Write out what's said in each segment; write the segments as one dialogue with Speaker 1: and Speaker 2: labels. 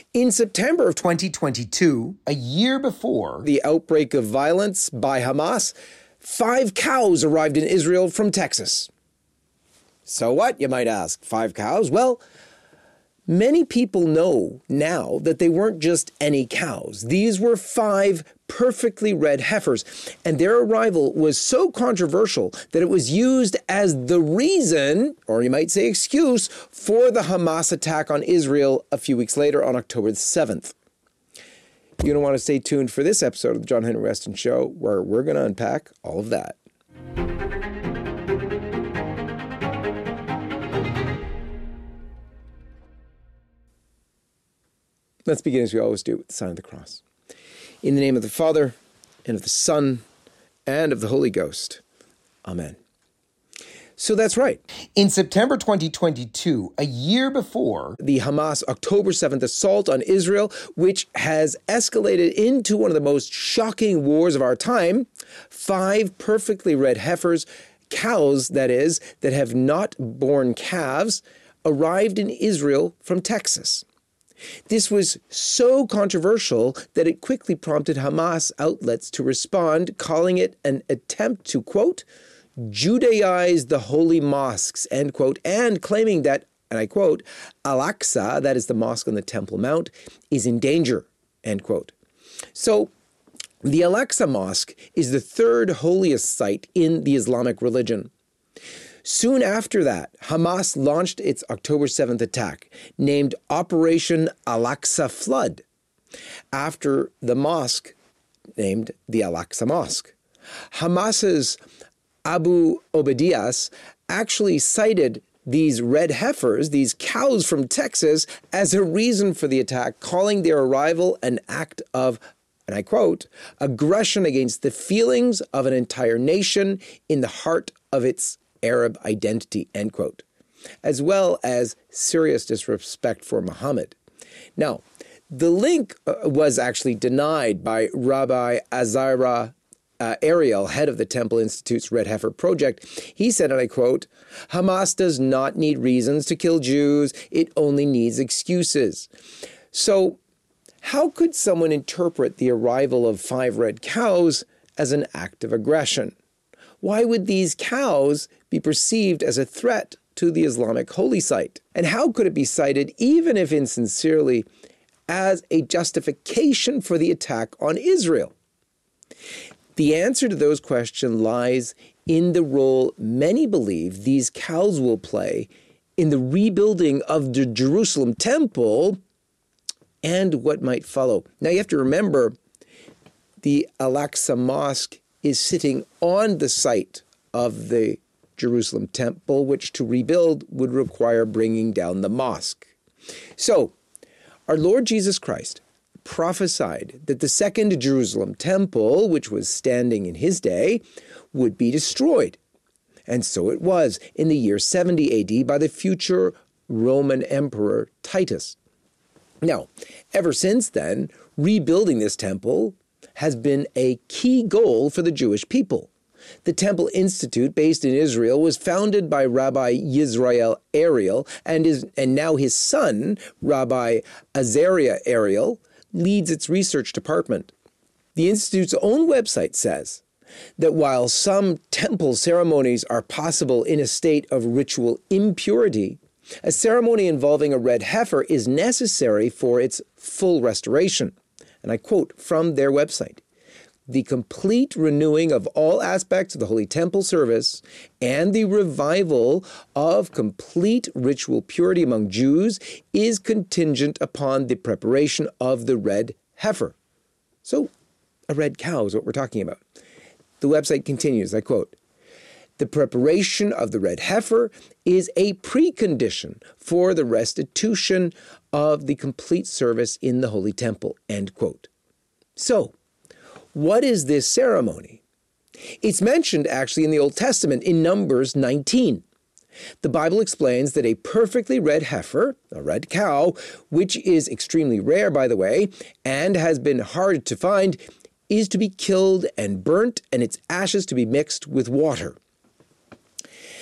Speaker 1: In September of 2022, a year before the outbreak of violence by Hamas, 5 cows arrived in Israel from Texas. So what, you might ask? 5 cows? Well, many people know now that they weren't just any cows. These were 5 perfectly red heifers, and their arrival was so controversial that it was used as the reason, or you might say excuse, for the Hamas attack on Israel a few weeks later on October the 7th. You're going to want to stay tuned for this episode of the John Henry Weston Show, where we're going to unpack all of that. Let's begin as we always do with the sign of the cross. In the name of the Father, and of the Son, and of the Holy Ghost. Amen. So that's right. In September 2022, a year before the Hamas October 7th assault on Israel, which has escalated into one of the most shocking wars of our time, 5 perfectly red heifers, cows that is, that have not borne calves, arrived in Israel from Texas. This was so controversial that it quickly prompted Hamas outlets to respond, calling it an attempt to, quote, Judaize the holy mosques, end quote, and claiming that, and I quote, Al-Aqsa, that is the mosque on the Temple Mount, is in danger, end quote. So the Al-Aqsa Mosque is the 3rd holiest site in the Islamic religion. Soon after that, Hamas launched its October 7th attack, named Operation Al-Aqsa Flood, after the mosque named the Al-Aqsa Mosque. Hamas's Abu Obadias actually cited these red heifers, these cows from Texas, as a reason for the attack, calling their arrival an act of, and I quote, aggression against the feelings of an entire nation in the heart of its Arab identity, end quote, as well as serious disrespect for Muhammad. Now, the link was actually denied by Rabbi Azariah Ariel, head of the Temple Institute's Red Heifer Project. He said, and I quote, Hamas does not need reasons to kill Jews, it only needs excuses. So how could someone interpret the arrival of 5 red cows as an act of aggression? Why would these cows be perceived as a threat to the Islamic holy site? And how could it be cited, even if insincerely, as a justification for the attack on Israel? The answer to those questions lies in the role many believe these cows will play in the rebuilding of the Jerusalem temple and what might follow. Now you have to remember, the Al-Aqsa Mosque is sitting on the site of the Jerusalem temple, which to rebuild would require bringing down the mosque. So, our Lord Jesus Christ prophesied that the second Jerusalem temple, which was standing in his day, would be destroyed. And so it was in the year 70 AD by the future Roman Emperor Titus. Now, ever since then, rebuilding this temple has been a key goal for the Jewish people. The Temple Institute, based in Israel, was founded by Rabbi Yisrael Ariel, and now his son, Rabbi Azariah Ariel, leads its research department. The Institute's own website says that while some temple ceremonies are possible in a state of ritual impurity, a ceremony involving a red heifer is necessary for its full restoration. And I quote from their website, the complete renewing of all aspects of the Holy Temple service and the revival of complete ritual purity among Jews is contingent upon the preparation of the red heifer. So, a red cow is what we're talking about. The website continues, I quote, the preparation of the red heifer is a precondition for the restitution of the complete service in the Holy Temple, end quote. So, what is this ceremony? It's mentioned actually in the Old Testament in Numbers 19. The Bible explains that a perfectly red heifer, a red cow, which is extremely rare, by the way, and has been hard to find, is to be killed and burnt and its ashes to be mixed with water.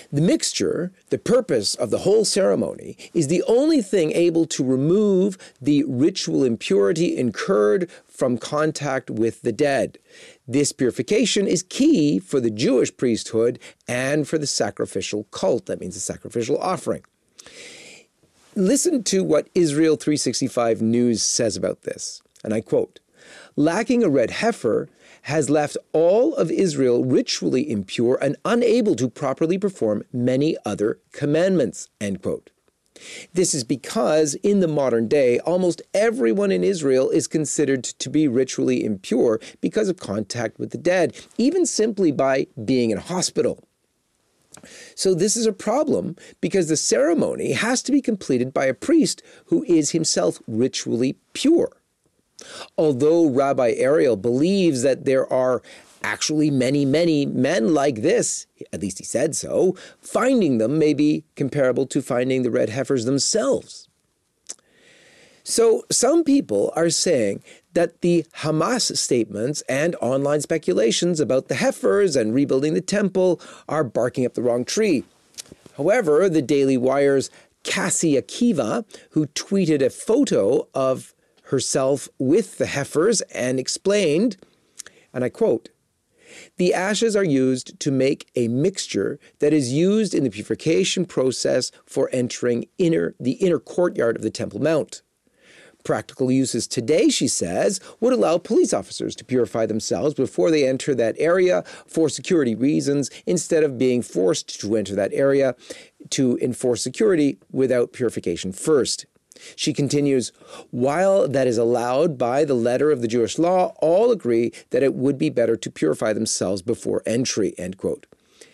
Speaker 1: The mixture, the purpose of the whole ceremony, is the only thing able to remove the ritual impurity incurred from contact with the dead. This purification is key for the Jewish priesthood and for the sacrificial cult. That means the sacrificial offering. Listen to what Israel 365 News says about this, and I quote, "Lacking a red heifer has left all of Israel ritually impure and unable to properly perform many other commandments," end quote. This is because in the modern day, almost everyone in Israel is considered to be ritually impure because of contact with the dead, even simply by being in a hospital. So this is a problem because the ceremony has to be completed by a priest who is himself ritually pure. Although Rabbi Ariel believes that there are actually many, many men like this, at least he said so, finding them may be comparable to finding the red heifers themselves. So some people are saying that the Hamas statements and online speculations about the heifers and rebuilding the temple are barking up the wrong tree. However, the Daily Wire's Cassie Akiva, who tweeted a photo of herself with the heifers and explained, and I quote, "The ashes are used to make a mixture that is used in the purification process for entering the inner courtyard of the Temple Mount. Practical uses today," she says, "would allow police officers to purify themselves before they enter that area for security reasons, instead of being forced to enter that area to enforce security without purification first." She continues, "While that is allowed by the letter of the Jewish law, all agree that it would be better to purify themselves before entry," end quote.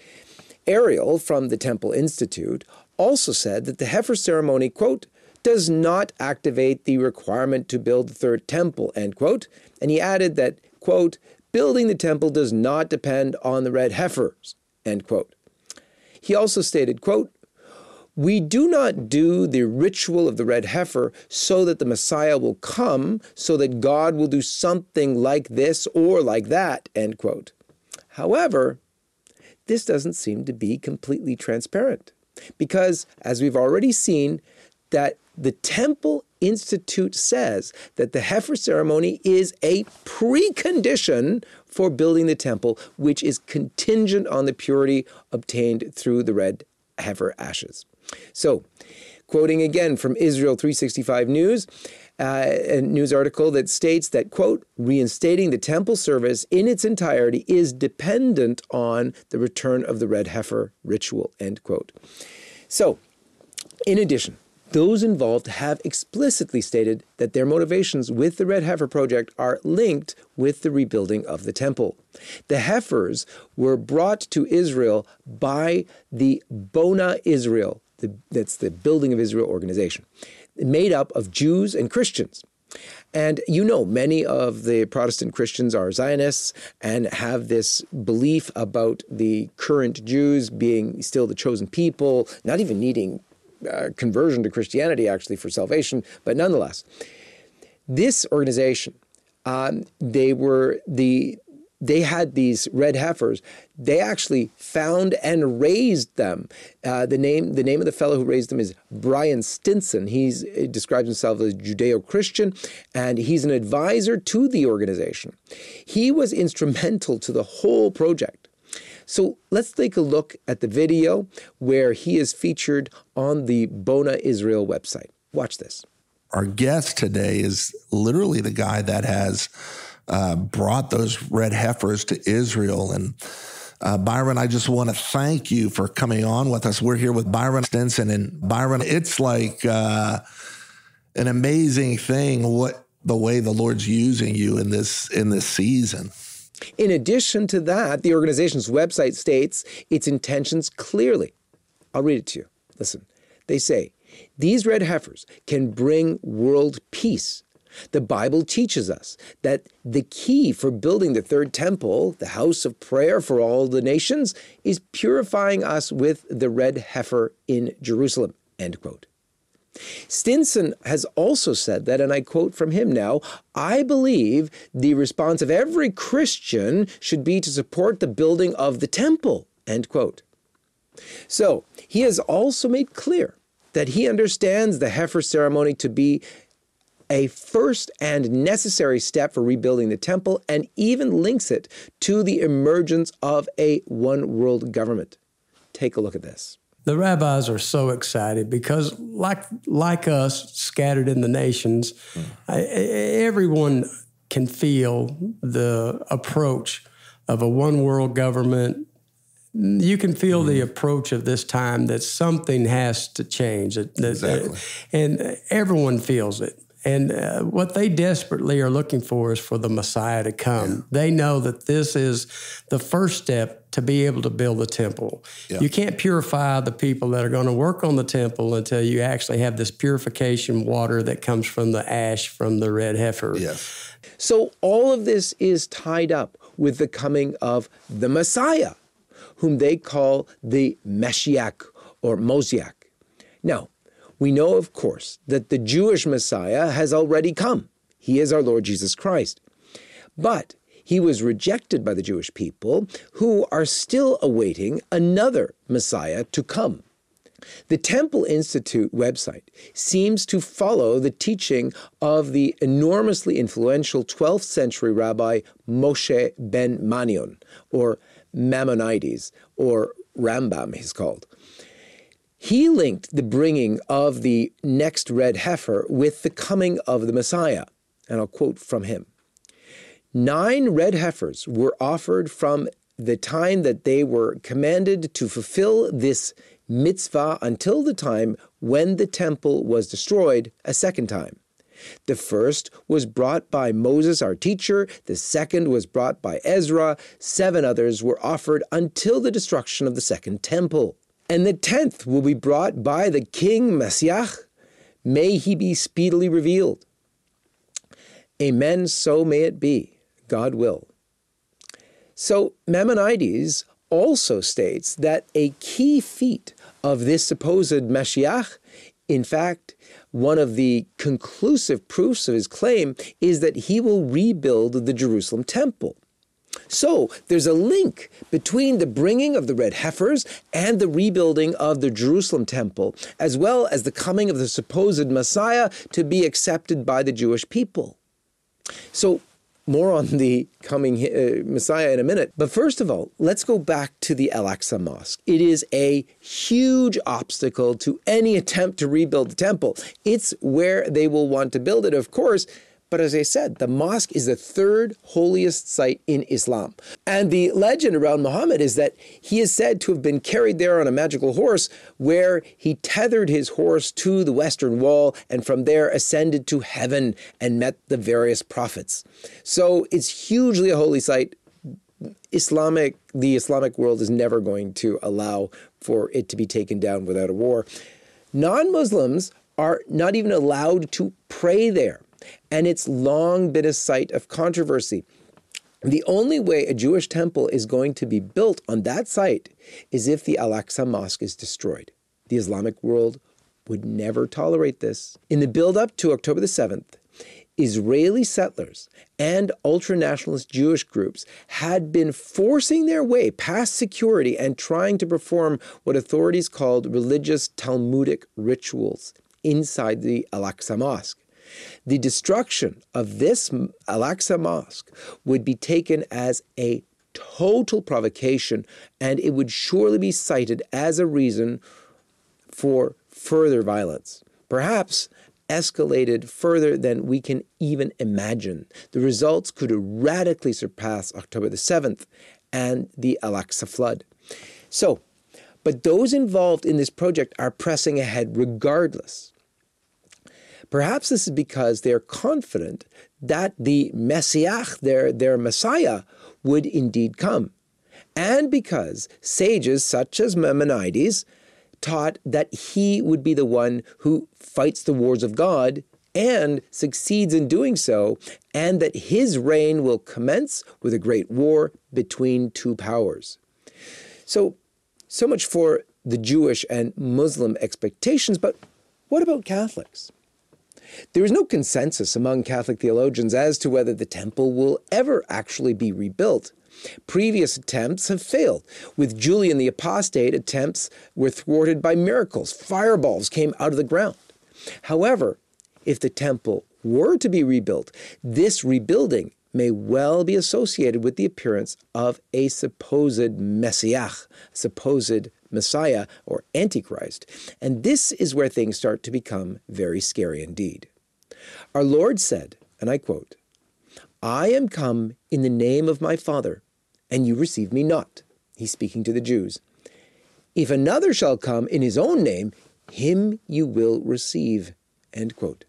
Speaker 1: Ariel from the Temple Institute also said that the heifer ceremony, quote, "does not activate the requirement to build the third temple," end quote. And he added that, quote, "building the temple does not depend on the red heifers," end quote. He also stated, quote, "We do not do the ritual of the red heifer so that the Messiah will come, so that God will do something like this or like that," end quote. However, this doesn't seem to be completely transparent because, as we've already seen, that the Temple Institute says that the heifer ceremony is a precondition for building the temple, which is contingent on the purity obtained through the red heifer ashes. So, quoting again from Israel 365 News, a news article that states that, quote, "reinstating the temple service in its entirety is dependent on the return of the red heifer ritual," end quote. So, in addition, those involved have explicitly stated that their motivations with the Red Heifer Project are linked with the rebuilding of the temple. The heifers were brought to Israel by the Bona Israel, that's the Building of Israel organization, made up of Jews and Christians. And you know, many of the Protestant Christians are Zionists and have this belief about the current Jews being still the chosen people, not even needing conversion to Christianity, actually, for salvation, but nonetheless, this organization, they had these red heifers. They actually found and raised them. The name of the fellow who raised them is Brian Stinson. He describes himself as Judeo-Christian, and he's an advisor to the organization. He was instrumental to the whole project. So let's take a look at the video where he is featured on the Bona Israel website. Watch this.
Speaker 2: Our guest today is literally the guy that has brought those red heifers to Israel. And Byron, I just want to thank you for coming on with us. We're here with Byron Stinson. And Byron, it's like an amazing thing the way the Lord's using you in this season.
Speaker 1: In addition to that, the organization's website states its intentions clearly. I'll read it to you. Listen, they say, "These red heifers can bring world peace. The Bible teaches us that the key for building the third temple, the house of prayer for all the nations, is purifying us with the red heifer in Jerusalem," end quote. Stinson has also said that, and I quote from him now, "I believe the response of every Christian should be to support the building of the temple," end quote. So he has also made clear that he understands the heifer ceremony to be a first and necessary step for rebuilding the temple, and even links it to the emergence of a one-world government. Take a look at this.
Speaker 3: The rabbis are so excited because, like us, scattered in the nations, everyone can feel the approach of a one-world government. You can feel the approach of this time that something has to change.
Speaker 2: Exactly.
Speaker 3: And everyone feels it. And what they desperately are looking for is for the Messiah to come. Yeah. They know that this is the first step to be able to build the temple. Yeah. You can't purify the people that are going to work on the temple until you actually have this purification water that comes from the ash from the red heifer.
Speaker 2: Yes.
Speaker 1: So all of this is tied up with the coming of the Messiah, whom they call the Mashiach or Moshiach. Now, we know, of course, that the Jewish Messiah has already come. He is our Lord Jesus Christ. But he was rejected by the Jewish people, who are still awaiting another Messiah to come. The Temple Institute website seems to follow the teaching of the enormously influential 12th century rabbi Moshe ben Maimon, or Maimonides, or Rambam he's called. He linked the bringing of the next red heifer with the coming of the Messiah. And I'll quote from him. 9 red heifers were offered from the time that they were commanded to fulfill this mitzvah until the time when the temple was destroyed a second time. The first was brought by Moses, our teacher. The second was brought by Ezra. 7 others were offered until the destruction of the second temple. And the 10th will be brought by the King Mashiach. May he be speedily revealed. Amen, so may it be. God will. So Maimonides also states that a key feat of this supposed Mashiach, in fact, one of the conclusive proofs of his claim, is that he will rebuild the Jerusalem temple. So there's a link between the bringing of the red heifers and the rebuilding of the Jerusalem temple, as well as the coming of the supposed Messiah to be accepted by the Jewish people. So more on the coming Messiah in a minute. But first of all, let's go back to the Al-Aqsa Mosque. It is a huge obstacle to any attempt to rebuild the temple. It's where they will want to build it, of course. But as I said, the mosque is the 3rd holiest site in Islam. And the legend around Muhammad is that he is said to have been carried there on a magical horse, where he tethered his horse to the western wall and from there ascended to heaven and met the various prophets. So it's hugely a holy site. The Islamic world is never going to allow for it to be taken down without a war. Non-Muslims are not even allowed to pray there. And it's long been a site of controversy. The only way a Jewish temple is going to be built on that site is if the Al-Aqsa Mosque is destroyed. The Islamic world would never tolerate this. In the build-up to October the 7th, Israeli settlers and ultra-nationalist Jewish groups had been forcing their way past security and trying to perform what authorities called religious Talmudic rituals inside the Al-Aqsa Mosque. The destruction of this Al-Aqsa Mosque would be taken as a total provocation, and it would surely be cited as a reason for further violence, perhaps escalated further than we can even imagine. The results could radically surpass October the 7th and the Al-Aqsa flood. But those involved in this project are pressing ahead regardless. Perhaps this is because they're confident that the Messiah, their Messiah, would indeed come. And because sages such as Maimonides taught that he would be the one who fights the wars of God and succeeds in doing so, and that his reign will commence with a great war between 2 powers. So much for the Jewish and Muslim expectations, but what about Catholics? There is no consensus among Catholic theologians as to whether the temple will ever actually be rebuilt. Previous attempts have failed. With Julian the Apostate, attempts were thwarted by miracles. Fireballs came out of the ground. However, if the temple were to be rebuilt, this rebuilding may well be associated with the appearance of a supposed Messiah, supposed Messiah or Antichrist. And this is where things start to become very scary indeed. Our Lord said, and I quote, "I am come in the name of my Father, and you receive me not." He's speaking to the Jews. "If another shall come in his own name, him you will receive." End quote.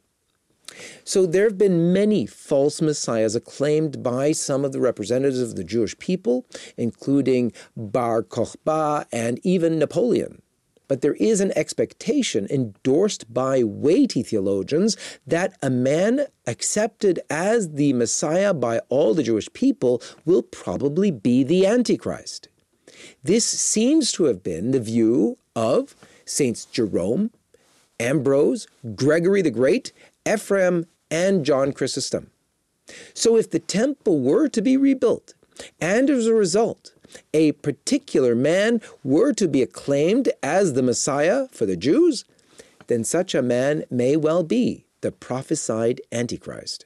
Speaker 1: So there have been many false messiahs acclaimed by some of the representatives of the Jewish people, including Bar Kokhba and even Napoleon. But there is an expectation endorsed by weighty theologians that a man accepted as the Messiah by all the Jewish people will probably be the Antichrist. This seems to have been the view of Saints Jerome, Ambrose, Gregory the Great, Ephraim, and John Chrysostom. So if the temple were to be rebuilt, and as a result, a particular man were to be acclaimed as the Messiah for the Jews, then such a man may well be the prophesied Antichrist.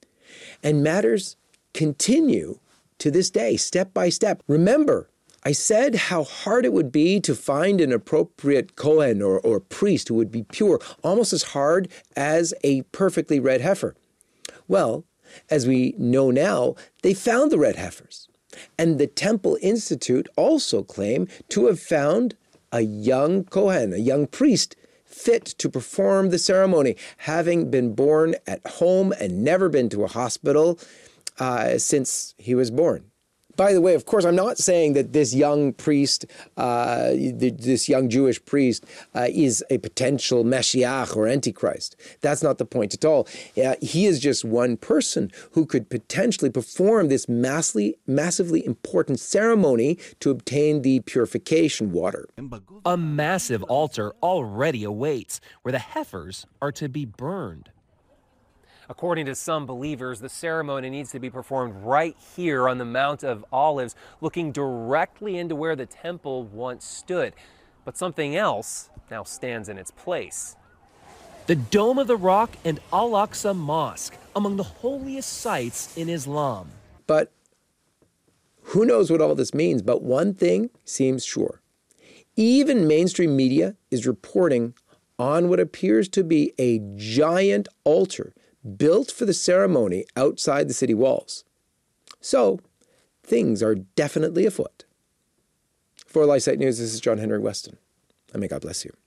Speaker 1: And matters continue to this day, step by step. Remember, I said how hard it would be to find an appropriate Kohen or priest who would be pure, almost as hard as a perfectly red heifer. Well, as we know now, they found the red heifers. And the Temple Institute also claim to have found a young Kohen, a young priest, fit to perform the ceremony, having been born at home and never been to a hospital since he was born. By the way, of course, I'm not saying that this young priest, this young Jewish priest, is a potential Mashiach or Antichrist. That's not the point at all. He is just one person who could potentially perform this massively important ceremony to obtain the purification water.
Speaker 4: A massive altar already awaits, where the heifers are to be burned. According to some believers, the ceremony needs to be performed right here on the Mount of Olives, looking directly into where the temple once stood. But something else now stands in its place. The Dome of the Rock and Al-Aqsa Mosque, among the holiest sites in Islam.
Speaker 1: But who knows what all this means? But one thing seems sure. Even mainstream media is reporting on what appears to be a giant altar built for the ceremony outside the city walls. So, things are definitely afoot. For LifeSite News, this is John Henry Weston. And may God bless you.